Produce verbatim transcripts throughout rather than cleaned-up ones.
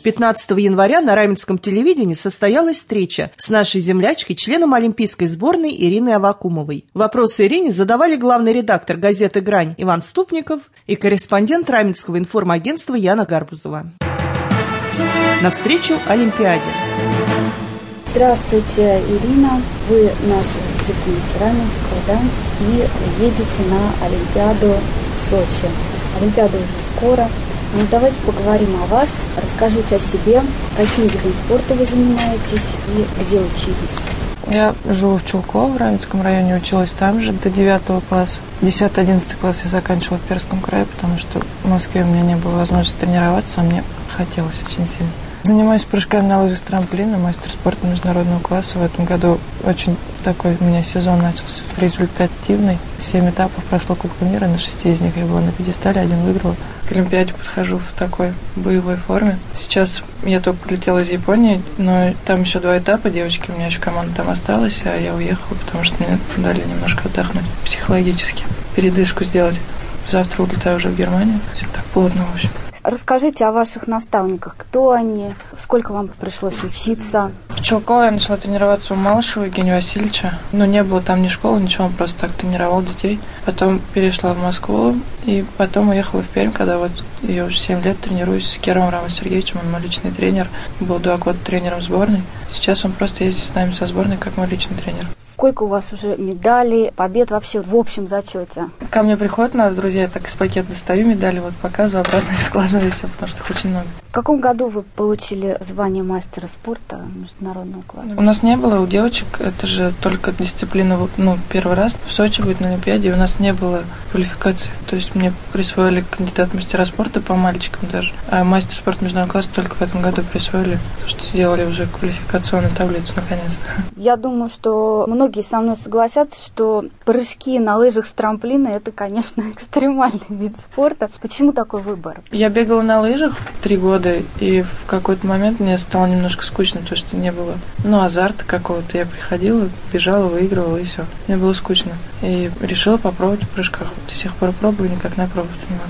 пятнадцатого января на Раменском телевидении состоялась встреча с нашей землячкой, членом олимпийской сборной Ириной Аввакумовой. Вопросы Ирине задавали главный редактор газеты «Грань» Иван Ступников и корреспондент Раменского информагентства Яна Гарбузова. Навстречу Олимпиаде. Здравствуйте, Ирина. Вы наша жительница Раменского, да? И едете на Олимпиаду в Сочи. Олимпиада уже скоро. Ну, давайте поговорим о вас. Расскажите о себе, каким видом спорта вы занимаетесь и где учились. Я живу в Чулково, в Раменском районе, училась там же до девятого класса. десятый-одиннадцатый класс я заканчивала в Пермском крае, потому что в Москве у меня не было возможности тренироваться, а мне хотелось очень сильно. Занимаюсь прыжками на лыжах с трамплина, мастер спорта международного класса. В этом году очень такой у меня сезон начался результативный. Семь этапов прошло Кубка мира, на шести из них я была на пьедестале, один выиграла. К Олимпиаде подхожу в такой боевой форме. Сейчас я только прилетела из Японии, но там еще два этапа, девочки, у меня еще команда там осталась, а я уехала, потому что мне дали немножко отдохнуть психологически, передышку сделать. Завтра улетаю уже в Германию. Все так плотно, в общем. Расскажите о ваших наставниках. Кто они? Сколько вам пришлось учиться? В Чулково я начала тренироваться у Малышева Евгения Васильевича. Но не было там ни школы, ничего, он просто так тренировал детей. Потом перешла в Москву, и потом уехала в Пермь, когда вот я уже семь лет тренируюсь с Кировым Романом Сергеевичем, он мой личный тренер. Был два года тренером сборной. Сейчас он просто ездит с нами со сборной, как мой личный тренер. Сколько у вас уже медалей, побед вообще в общем зачете? Ко мне приходят надо, друзья, я так из пакета достаю медали, вот показываю, обратно и складываю все, потому что их очень много. В каком году вы получили звание мастера спорта международного класса? У нас не было, у девочек, это же только дисциплина, ну, первый раз в Сочи будет на Олимпиаде, и у нас не было квалификации. То есть мне присвоили кандидат в мастера спорта по мальчикам даже, а мастер спорта международного класса только в этом году присвоили, потому что сделали уже квалификационную таблицу наконец-то. Я думаю, что многие со мной согласятся, что прыжки на лыжах с трамплина – это, конечно, экстремальный вид спорта. Почему такой выбор? Я бегала на лыжах три года, и в какой-то момент мне стало немножко скучно, потому что не было, ну, азарта какого-то. Я приходила, бежала, выигрывала, и все. Мне было скучно. И решила попробовать в прыжках. До сих пор пробую, никак напробоваться не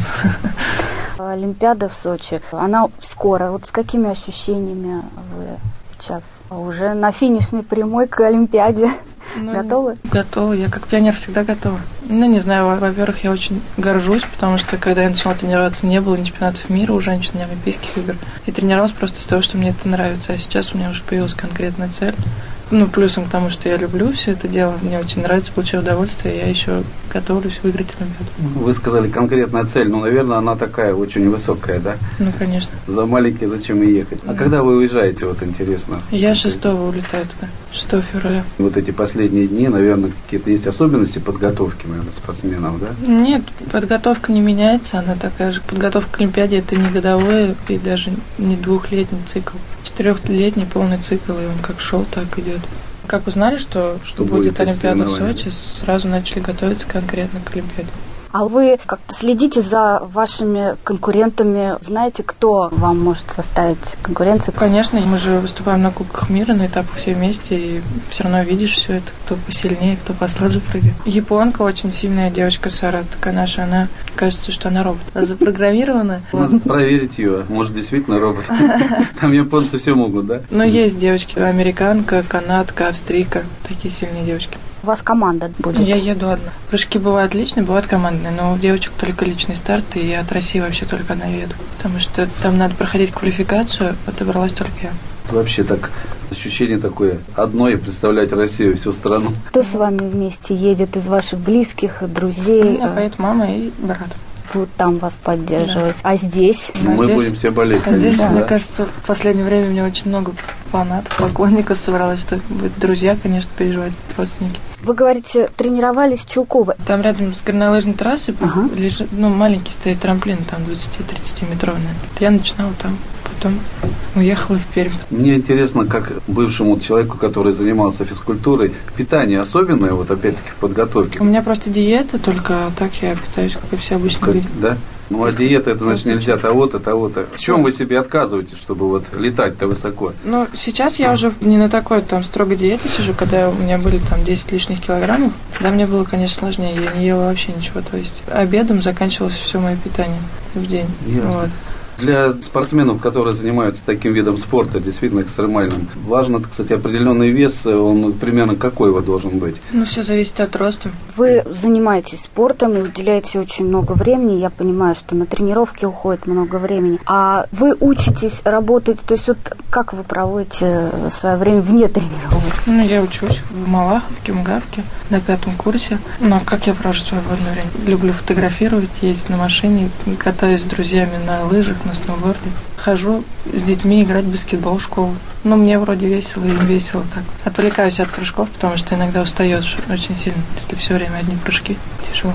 могу. Олимпиада в Сочи, она скоро. Вот с какими ощущениями вы сейчас уже на финишной прямой к Олимпиаде? Ну, готовы? Готова. Я как пионер всегда готова. Ну, не знаю, во-первых, я очень горжусь, потому что, когда я начала тренироваться, не было ни чемпионатов мира у женщин, ни Олимпийских игр. И тренировалась просто из-за того, что мне это нравится. А сейчас у меня уже появилась конкретная цель. Ну, плюсом к тому, что я люблю все это дело, мне очень нравится, получаю удовольствие, я еще готовлюсь выиграть Олимпиаду. Вы сказали, конкретная цель, ну, наверное, она такая очень высокая, да? Ну, конечно. За маленькие зачем и ехать? А да. Когда вы уезжаете, вот интересно? Я шестого улетаю туда, шестого февраля. Вот эти последние дни, наверное, какие-то есть особенности подготовки, наверное, спортсменов, да? Нет, подготовка не меняется, она такая же. Подготовка к Олимпиаде – это не годовой и даже не двухлетний цикл. Четырехлетний полный цикл, и он как шел, так идет. Как узнали, что, что будет, будет Олимпиада в Сочи, сразу начали готовиться конкретно к Олимпиаде. А вы как-то следите за вашими конкурентами? Знаете, кто вам может составить конкуренцию? Конечно, мы же выступаем на Кубках мира, на этапах все вместе, и все равно видишь все это, кто посильнее, кто послабже прыгает. Японка очень сильная девочка, Сара Таканаши, она, кажется, что она робот. Она запрограммирована. Надо проверить ее, может, действительно робот. Там японцы все могут, да? Но есть девочки, американка, канадка, австрийка, такие сильные девочки. У вас команда будет? Я еду одна. Прыжки бывают личные, бывают командные, но у девочек только личный старт, и я от России вообще только одна еду. Потому что там надо проходить квалификацию, отобралась только я. Вообще так ощущение такое, одной представлять Россию, всю страну. Кто с вами вместе едет из ваших близких, друзей? У меня поедет мама и брат. Будут там вас поддерживать. Да. А здесь? Мы а здесь, будем все болеть. А здесь, да. мне кажется, в последнее время у меня очень много фанатов, поклонников собралось, что друзья, конечно, переживают, родственники. Вы говорите, тренировались в Чулково. Там рядом с горнолыжной трассой ага. лежит, ну, маленький стоит трамплин, там двадцать-тридцать метровый. Я начинала там, потом уехала в Пермь. Мне интересно, как бывшему человеку, который занимался физкультурой, питание особенное, вот опять-таки в подготовке. У меня просто диета, только так я питаюсь, как и все обычные люди. Да? Ну, а диета, это значит нельзя того-то, того-то. В чем вы себе отказываете, чтобы вот летать-то высоко? Ну, сейчас я уже не на такой там строгой диете сижу, когда у меня были там десять лишних килограммов. Тогда мне было, конечно, сложнее. Я не ела вообще ничего. То есть обедом заканчивалось все мое питание в день. Ясно. Вот. Для спортсменов, которые занимаются таким видом спорта, действительно экстремальным, важно, кстати, определенный вес, он примерно какой его должен быть? Ну, все зависит от роста. Вы занимаетесь спортом и уделяете очень много времени. Я понимаю, что на тренировки уходит много времени. А вы учитесь, работаете, то есть вот как вы проводите свое время вне тренировок? Ну, я учусь в Малаховке, МГАВке, на пятом курсе. Но как я провожу свободное время? Люблю фотографировать, ездить на машине, катаюсь с друзьями на лыжах, на сноуборде. Хожу с детьми играть в баскетбол в школу. Ну, мне вроде весело, им весело так. Отвлекаюсь от прыжков, потому что иногда устаешь очень сильно, если все время одни прыжки. Тяжело.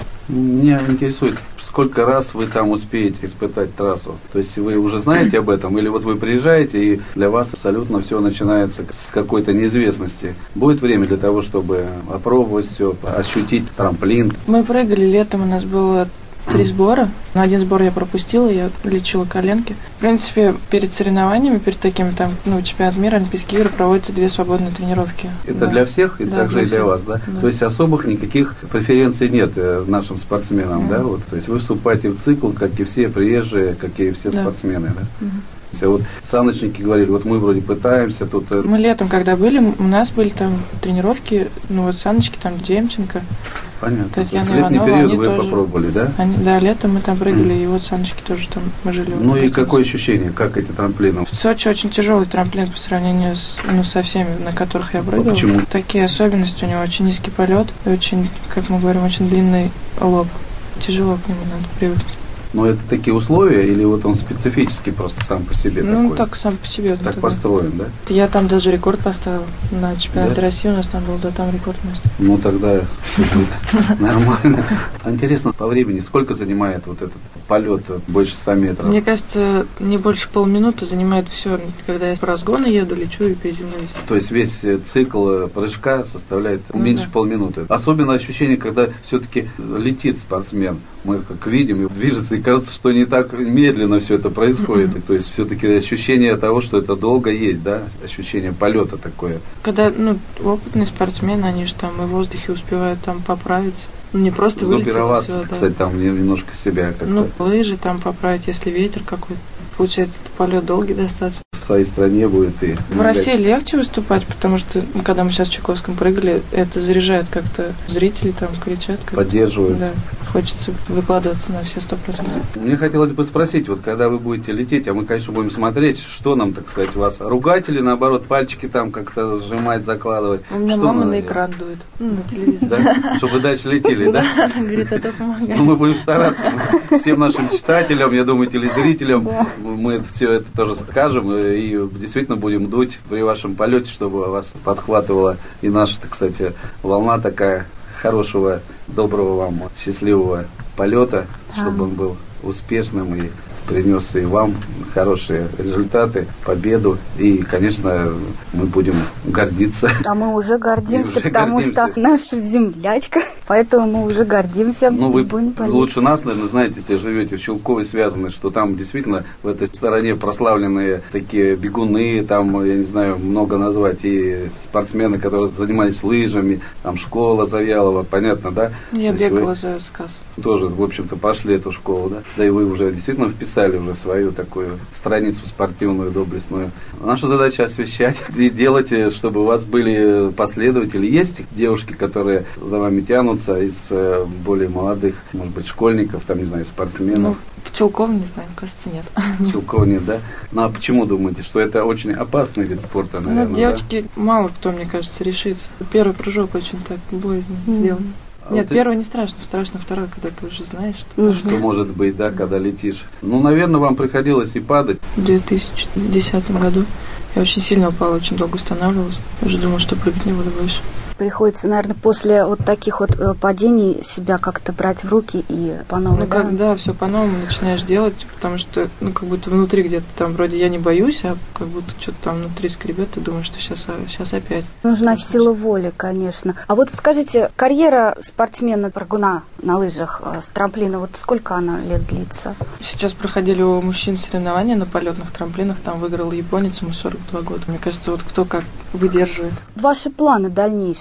Меня интересует, сколько раз вы там успеете испытать трассу? То есть вы уже знаете об этом, или вот вы приезжаете, и для вас абсолютно все начинается с какой-то неизвестности? Будет время для того, чтобы опробовать все, ощутить трамплин? Мы прыгали летом, у нас было три сбора. На один сбор я пропустила, я лечила коленки. В принципе, перед соревнованиями, перед таким там, ну, чемпионат мира, Олимпийские игры, проводятся две свободные тренировки. Это да. для всех и да, также для и для всех. вас, да? да? То есть особых никаких преференций нет нашим спортсменам, mm-hmm. да? Вот, то есть вы вступаете в цикл, как и все приезжие, как и все да. спортсмены, да? Mm-hmm. Вот саночники говорили, вот мы вроде пытаемся тут... Мы летом, когда были, у нас были там тренировки, ну вот саночки, там Демченко, Понятно. Татьяна летний Иванова, период вы тоже, попробовали, да? Они, да, летом мы там прыгали, mm. и вот саночки тоже там мы жили. Ну и какое ощущение, как эти трамплины? В Сочи очень тяжелый трамплин по сравнению с, ну, со всеми, на которых я прыгала. А почему? Такие особенности, у него очень низкий полет и очень, как мы говорим, очень длинный лоб. Тяжело к нему надо привыкнуть. Но это такие условия, или вот он специфически просто сам по себе ну, такой? Ну, так сам по себе. Так вот построен, да? Я там даже рекорд поставила. На чемпионате да? России у нас там был, да, там рекорд место. Ну, тогда все будет нормально. Интересно, по времени, сколько занимает вот этот полет больше ста метров? Мне кажется, не больше полминуты занимает все, когда я по разгону еду, лечу и приземляюсь. То есть весь цикл прыжка составляет ну, меньше да. полминуты. Особенно ощущение, когда все-таки летит спортсмен. Мы как видим, и движется, и кажется, что не так медленно все это происходит. Mm-hmm. И, то есть все-таки ощущение того, что это долго есть, да? Ощущение полета такое. Когда, ну, опытные спортсмены, они же там и в воздухе успевают там поправиться. Ну, не просто вылететь. Сгруппироваться, кстати, да. там немножко себя как-то. Ну, лыжи там поправить, если ветер какой-то. Получается, полет долгий достаточно. В своей стране будет и... В России легче выступать, потому что, ну, когда мы сейчас в Чайковском прыгали, это заряжает как-то. Зрители там кричат. Как поддерживают. Да, хочется выкладываться на все сто процентов. Мне хотелось бы спросить, вот когда вы будете лететь, а мы, конечно, будем смотреть, что нам, так сказать, вас ругать или, наоборот, пальчики там как-то сжимать, закладывать? У меня что мама на экран дует, ну, на телевизор. Да? Чтобы вы дальше летели, да? Да, она говорит, это помогает. Ну, мы будем стараться. Всем нашим читателям, я думаю, телезрителям, мы все это тоже скажем и действительно будем дуть при вашем полете, чтобы вас подхватывала и наша, так сказать, волна такая хорошего, доброго вам, счастливого полета, чтобы он был успешным и принес и вам хорошие результаты, победу. И, конечно, мы будем гордиться. А мы уже гордимся, уже потому гордимся. что наша землячка, поэтому мы уже гордимся. Ну, вы будем лучше нас, наверное, знаете, если живете в Чулкове, связаны, что там действительно в этой стороне прославленные такие бегуны, там, я не знаю, много назвать, и спортсмены, которые занимались лыжами, там школа Завьялова, понятно, да? Я бегала за СКАС. Тоже, в общем-то, пошли эту школу, да? Да и вы уже действительно вписали уже свою такую страницу спортивную, доблестную. Наша задача освещать и делать, чтобы у вас были последователи. Есть девушки, которые за вами тянутся из более молодых, может быть, школьников, там, не знаю, спортсменов? Ну, в Чулкове, не знаю, кажется, нет. В Чулкове нет, да? Ну, а почему думаете, что это очень опасный вид спорта, наверное, ну, девочки, да? Мало кто, мне кажется, решится. Первый прыжок очень так боязно mm-hmm. сделать. А Нет, вот первый и... не страшно, страшно второй, когда ты уже знаешь, что... Что может быть, да, когда летишь. Ну, наверное, вам приходилось и падать. В две тысячи десятом году я очень сильно упала, очень долго устанавливалась. Уже думала, что прыгать не буду больше. Приходится, наверное, после вот таких вот падений себя как-то брать в руки и по-новому. Ну, да? Когда все по-новому начинаешь делать, потому что, ну, как будто внутри где-то там вроде я не боюсь, а как будто что-то там внутри скребет, ты думаешь, что сейчас, сейчас опять. Нужна сила воли, конечно. А вот скажите, карьера спортсмена-прыгуна на лыжах с трамплина, вот сколько она лет длится? Сейчас проходили у мужчин соревнования на полетных трамплинах, там выиграл японец, ему сорок два года. Мне кажется, вот кто как выдерживает. Ваши планы дальнейшие?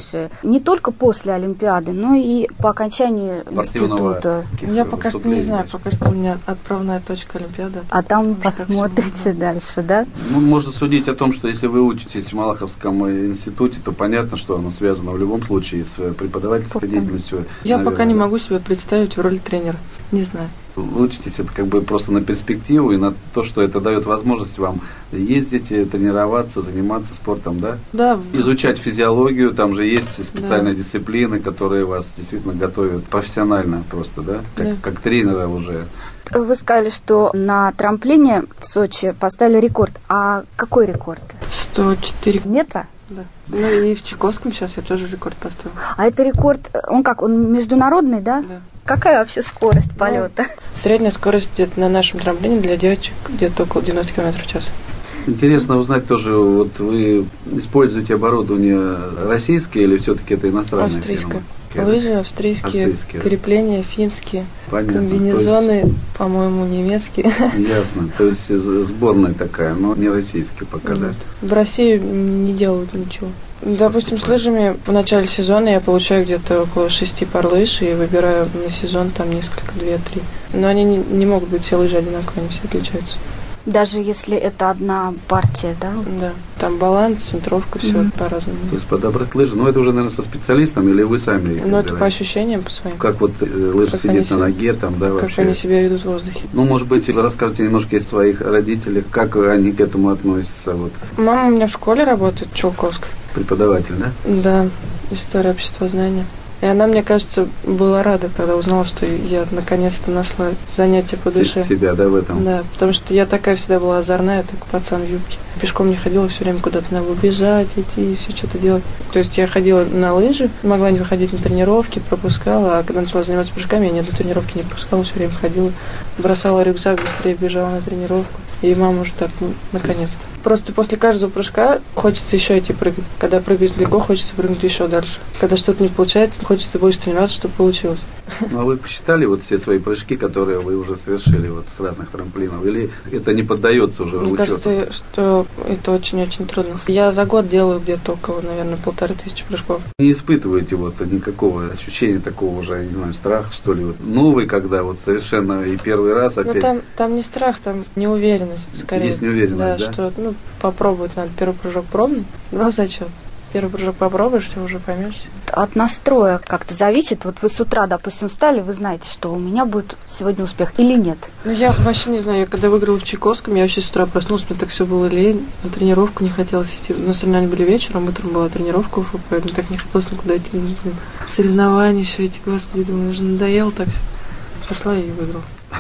дальше? Не только после Олимпиады, но и по окончании института. Я пока что не знаю, пока что у меня отправная точка Олимпиада. А там посмотрите дальше, да? Ну, можно судить о том, что если вы учитесь в Малаховском институте, то понятно, что оно связано в любом случае с преподавательской деятельностью. Я наверное. пока не могу себе представить в роли тренера. Не знаю. Вы учитесь это как бы просто на перспективу и на то, что это дает возможность вам ездить, тренироваться, заниматься спортом, да? Да. Изучать физиологию, там же есть специальные да. дисциплины, которые вас действительно готовят профессионально просто, да? Как, да. как тренера уже. Вы сказали, что на трамплине в Сочи поставили рекорд. А какой рекорд? сто четыре метра? Да. Ну и в Чайковском сейчас я тоже рекорд поставил. А это рекорд, он как, он международный, да? Да. Какая вообще скорость полета? Ну, средняя скорость где-то на нашем трамплине для девочек где-то около девяносто километров в час. Интересно узнать тоже, вот вы используете оборудование российское или все-таки это иностранное? Австрийское. Лыжи австрийские, австрийские, крепления финские, понятно. Комбинезоны, есть, по-моему, немецкие. Ясно, то есть сборная такая, но не российская пока, mm. да? В России не делают ничего. Допустим, с лыжами в начале сезона я получаю где-то около шести пар лыж и выбираю на сезон там несколько, две-три. Но они не, не могут быть все лыжи одинаковые, они все отличаются. Даже если это одна партия, да? Да. Там баланс, центровка, все mm-hmm. по-разному. То есть подобрать лыжи, ну это уже, наверное, со специалистом или вы сами их Ну это по ощущениям, по своим. Как вот лыжа как сидит на ноге, там, да, как вообще. Как они себя ведут в воздухе. Ну, может быть, расскажите немножко о своих родителях, как они к этому относятся, вот. Мама у меня в школе работает, Чулковская. Преподаватель, да? Да, история обществознания. И она, мне кажется, была рада, когда узнала, что я наконец-то нашла занятие по душе. Себя, да, в этом? Да, потому что я такая всегда была озорная, так пацан в юбке. Пешком не ходила, все время куда-то надо было бежать, идти и все что-то делать. То есть я ходила на лыжи, могла не выходить на тренировки, пропускала, а когда начала заниматься прыжками, я ни одной тренировки не пропускала, все время ходила, бросала рюкзак, быстрее бежала на тренировку. И мама уже так, ну, наконец-то. Просто после каждого прыжка хочется еще идти прыгать. Когда прыгаешь далеко, хочется прыгнуть еще дальше. Когда что-то не получается, хочется больше тренироваться, чтобы получилось. Ну, а вы посчитали вот все свои прыжки, которые вы уже совершили вот с разных трамплинов? Или это не поддается уже Мне учету? кажется, что это очень-очень трудно. Я за год делаю где-то около, наверное, полторы тысячи прыжков. Не испытываете вот никакого ощущения такого уже, не знаю, страха, что ли? Вот новый, когда вот совершенно и первый раз опять... Ну, там, там не страх, там неуверенность, скорее. Есть неуверенность, да? Да, что, ну, попробовать надо. Первый прыжок пробный, два в зачет. Первый прыжок попробуешь, все уже поймешь. От настроя как-то зависит. Вот вы с утра, допустим, встали, вы знаете, что у меня будет сегодня успех или нет? Ну, я вообще не знаю. Я когда выиграла в Чайковском, я вообще с утра проснулась, мне так все было лень. На тренировку не хотелось идти. На соревнования были вечером, утром была тренировка у ФП. Мне так не хотелось никуда идти. Соревнования еще эти, господи, думаю, уже надоело так все. Пошла и выиграла.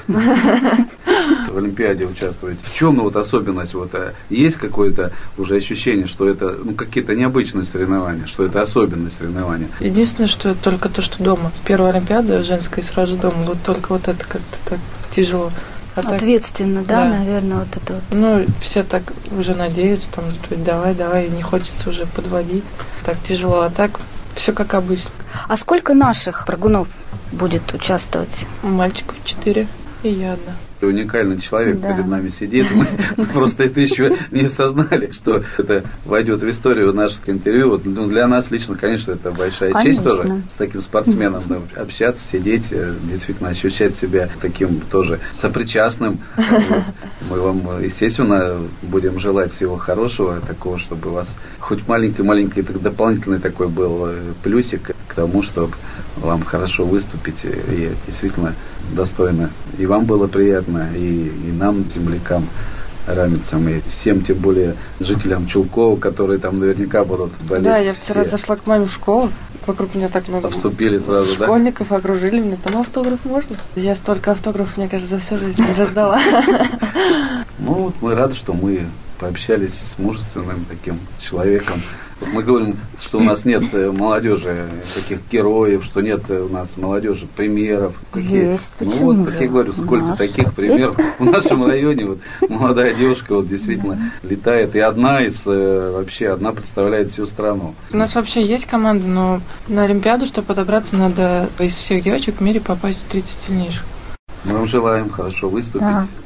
В Олимпиаде участвуете. В чем ну, вот особенность? Вот, есть какое-то уже ощущение, что это ну, какие-то необычные соревнования, что это особенность соревнования? Единственное, что это только то, что дома. Первая Олимпиада женская и сразу дома. Вот только вот это как-то так тяжело. А Ответственно, так, да, да, наверное, вот это вот. Ну, все так уже надеются, там, давай, давай, не хочется уже подводить. Так тяжело, а так все как обычно. А сколько наших прыгунов будет участвовать? Мальчиков четыре и я одна. Уникальный человек да. перед нами сидит. Мы просто это еще не осознали, что это войдет в историю наших интервью. Вот, ну, для нас лично, конечно, это большая конечно. честь тоже с таким спортсменом да, общаться, сидеть, действительно ощущать себя таким тоже сопричастным. Вот. Мы вам, естественно, будем желать всего хорошего, такого, чтобы у вас хоть маленький-маленький дополнительный такой был плюсик к тому, чтобы вам хорошо выступить и действительно достойно. И вам было приятно, и, и нам, землякам, рамицам, и всем, тем более, жителям Чулкова, которые там наверняка будут болеть. Да, я все. вчера зашла к маме в школу, вокруг меня так много обступили сразу, школьников, да? окружили меня, там автограф можно? Я столько автографов, мне кажется, за всю жизнь не раздала. Ну, вот мы рады, что мы пообщались с мужественным таким человеком. Вот мы говорим, что у нас нет молодежи, таких героев, что нет у нас молодежи, примеров. Есть, ну почему? вот, так я говорю, сколько нас таких примеров в нашем районе. Вот молодая девушка вот действительно летает. И одна из, вообще, одна представляет всю страну. У нас вообще есть команда, но на Олимпиаду, чтобы подобраться, надо из всех девочек в мире попасть в тридцать сильнейших. Мы вам желаем хорошо выступить. Да.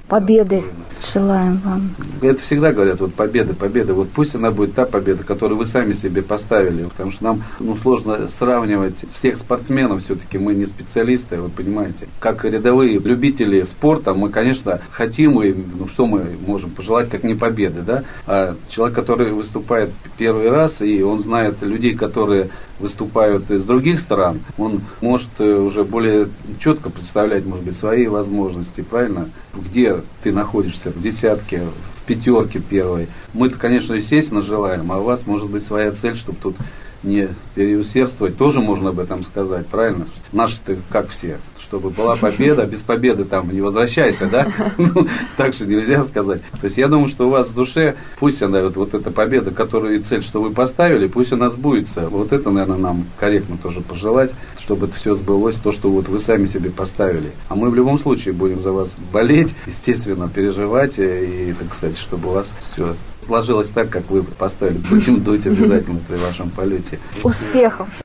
победы желаем вам. Это всегда говорят, вот победа, победа. Вот пусть она будет та победа, которую вы сами себе поставили. Потому что нам ну, сложно сравнивать всех спортсменов. Все-таки мы не специалисты, вы понимаете. Как рядовые любители спорта, мы, конечно, хотим, и ну, что мы можем пожелать, как не победы, да? А человек, который выступает первый раз, и он знает людей, которые выступают из других стран, он может уже более четко представлять, может быть, свои возможности, правильно? Где ты находишься, в десятке, в пятерке первой. Мы-то, конечно, естественно желаем, а у вас может быть своя цель, чтобы тут не переусердствовать, тоже можно об этом сказать, правильно? Наши-то как все, чтобы была победа, без победы там не возвращайся, да? Ну, так же нельзя сказать. То есть я думаю, что у вас в душе, пусть она, вот, вот эта победа, которую и цель, что вы поставили, пусть она сбудется. Вот это, наверное, нам корректно тоже пожелать, чтобы это все сбылось, то, что вот вы сами себе поставили. А мы в любом случае будем за вас болеть, естественно, переживать, и, так сказать, чтобы у вас все сложилось так, как вы поставили. Будем дуть обязательно при вашем полете. Успехов!